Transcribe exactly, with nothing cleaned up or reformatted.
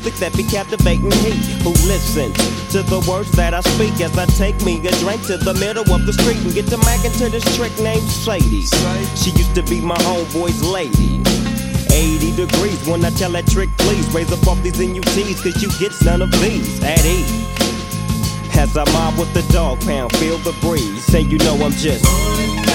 music that be captivating he who listens to the words that I speak as I take me a drink to the middle of the street and get to mackin' to this trick named Sadie. She used to be my homeboy's lady. eighty degrees when I tell that trick, please raise up off these N U Ts, cause you get none of these at ease. As I mob with the dog pound, feel the breeze, say you know I'm just